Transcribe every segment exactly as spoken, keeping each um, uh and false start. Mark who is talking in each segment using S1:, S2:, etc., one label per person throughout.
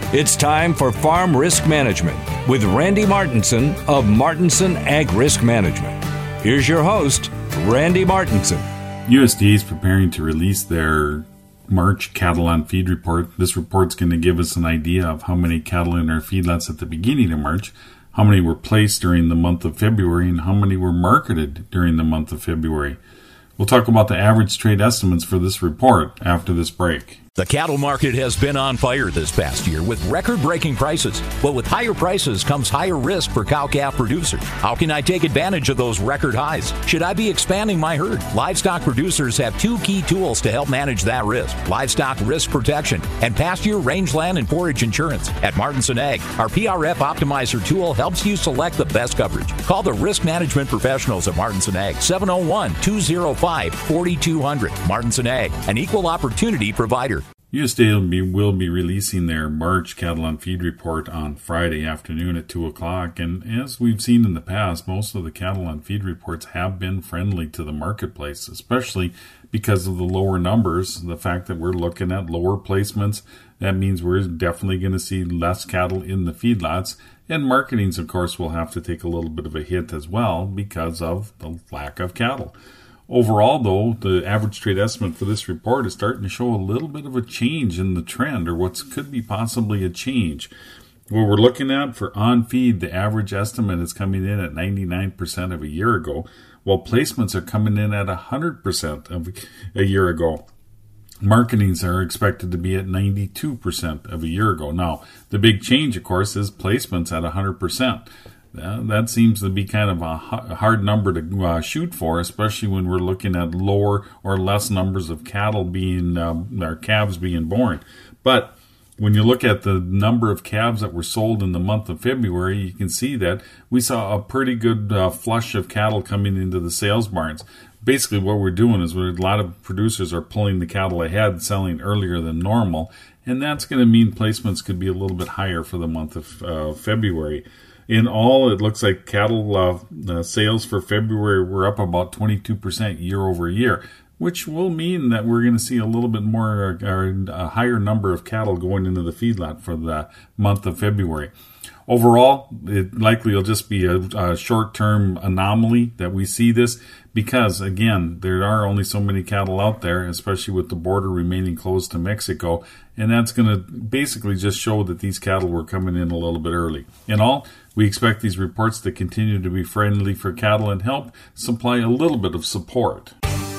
S1: It's time for Farm Risk Management with Randy Martinson of Martinson Ag Risk Management. Here's your host, Randy Martinson.
S2: U S D A is preparing to release their March cattle on feed report. This report's going to give us an idea of how many cattle in our feedlots at the beginning of March, how many were placed during the month of February, and how many were marketed during the month of February. We'll talk about the average trade estimates for this report after this break.
S3: The cattle market has been on fire this past year with record-breaking prices. But with higher prices comes higher risk for cow-calf producers. How can I take advantage of those record highs? Should I be expanding my herd? Livestock producers have two key tools to help manage that risk: livestock risk protection and pasture, rangeland, and forage insurance. At Martinson Ag, our P R F Optimizer tool helps you select the best coverage. Call the risk management professionals at Martinson Ag, seven oh one, two oh five, four two zero zero. Martinson Ag, an equal opportunity provider.
S2: U S D A will be, will be releasing their March cattle on feed report on Friday afternoon at two o'clock. And as we've seen in the past, most of the cattle on feed reports have been friendly to the marketplace, especially because of the lower numbers. The fact that we're looking at lower placements, that means we're definitely going to see less cattle in the feedlots. And marketings, of course, will have to take a little bit of a hit as well because of the lack of cattle. Overall, though, the average trade estimate for this report is starting to show a little bit of a change in the trend, or what could be possibly a change. What we're looking at for on-feed, the average estimate is coming in at ninety-nine percent of a year ago, while placements are coming in at one hundred percent of a year ago. Marketings are expected to be at ninety-two percent of a year ago. Now, the big change, of course, is placements at one hundred percent. Uh, that seems to be kind of a hard number to uh, shoot for, especially when we're looking at lower or less numbers of cattle being, um, or calves being born. But when you look at the number of calves that were sold in the month of February, you can see that we saw a pretty good uh, flush of cattle coming into the sales barns. Basically, what we're doing is we're, a lot of producers are pulling the cattle ahead, selling earlier than normal, and that's going to mean placements could be a little bit higher for the month of uh, February. In all, it looks like cattle uh, uh, sales for February were up about twenty-two percent year over year, which will mean that we're going to see a little bit more, or a higher number of cattle going into the feedlot for the month of February. Overall, it likely will just be a, a short-term anomaly that we see this because, again, there are only so many cattle out there, especially with the border remaining closed to Mexico, and that's going to basically just show that these cattle were coming in a little bit early. In all, we expect these reports to continue to be friendly for cattle and help supply a little bit of support.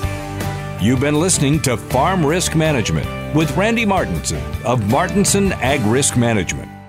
S1: You've been listening to Farm Risk Management with Randy Martinson of Martinson Ag Risk Management.